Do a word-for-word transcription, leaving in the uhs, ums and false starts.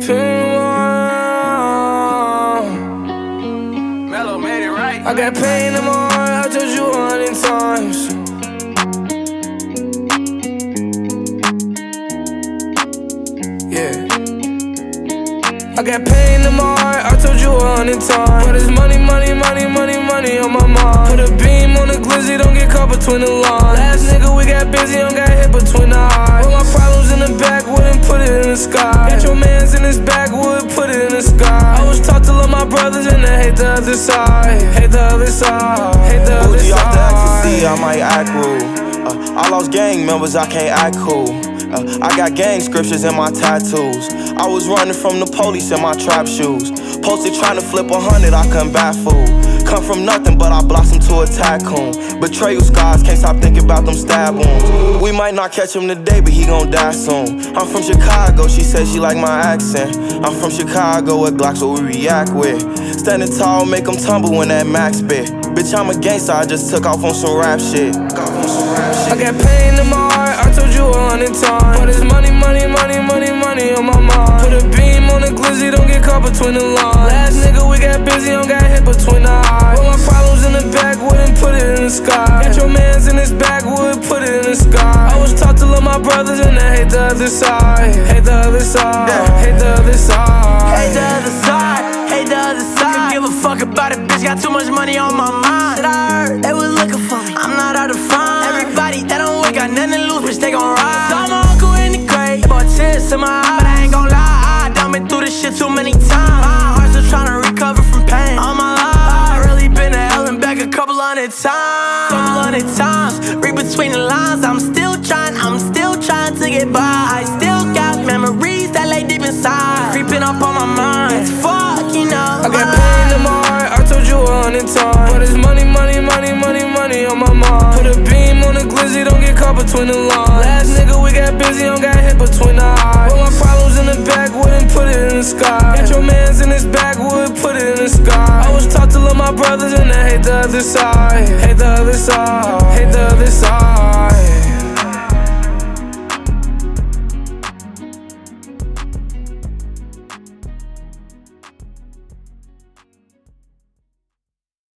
pain tomorrow. Mellow made it right. I got pain in my heart, I told you a hundred times. Yeah. I got pain in my heart, I told you a hundred times. But it's money, money, money, money, money on my mind. Put a beam on the glizzy, don't get caught between the lines. Last nigga we got busy, don't got hit between the eyes. Put my problems in the backwood and put it in the sky. Got your mans in his backwood, put it in the sky. I was taught to love my brothers and I hate the other side. Hate the other side, hate the other Bougie side. off the ecstasy, I might act rude. uh, I lost gang members, I can't act cool. Uh, I got gang scriptures in my tattoos. I was running from the police in my trap shoes. Posted trying to flip a hundred, I couldn't bat fool. Come from nothing, but I blossomed to a tycoon. Betrayal scars, can't stop thinking about them stab wounds. We might not catch him today, but he gon' die soon. I'm from Chicago, she said she like my accent. I'm from Chicago, with Glocks what we react with. Standing tall, make them tumble when that max bit. Bitch, I'm a gangster, I just took off on some rap shit. I got pain in my heart, I told you a hundred times. But it's money, money, money, money, money on my mind. Put a beam on the glizzy, don't get caught between the lines. Last nigga we got busy, don't got hit between the eyes. Put my problems in the backwood and put it in the sky. Got your mans in his backwood, put it in the sky. I was taught to love my brothers and I hate the other side. Hate the other side, hate the other side. Hate the other side, hate the other side. Couldn't give a fuck about it, bitch, got too much money on my mind. Shit, I heard they was looking for me, I'm not hard to find. Everybody that don't work got nothing to lose, bitch, they gon' ride. Saw my uncle in the grave, they bought tears in my eyes. But I ain't gon' lie, I done been through this shit too many times. My heart's still tryna recover from pain. All my life, I really been to hell and back a couple hundred times. Couple hundred times, read between the lines. I'm still trying, I'm still trying to get by. I still got memories that lay deep inside, creeping up on my mind. It's fuck, you know. I got pain in my heart, I told you a hundred times. But it's money, money, money, money, money on my mind. Put a beam on the glizzy, don't get caught between the lines. Last nigga we got busy, don't got hit between the eyes. Put my problems in the backwood and put it in the sky. Got your mans in his backwood, put it in the sky. I was taught to love my brothers and I hate the other side. Hate the other side.